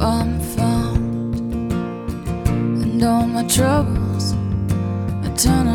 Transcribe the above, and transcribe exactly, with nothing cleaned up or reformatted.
I'm found, and all my troubles I turn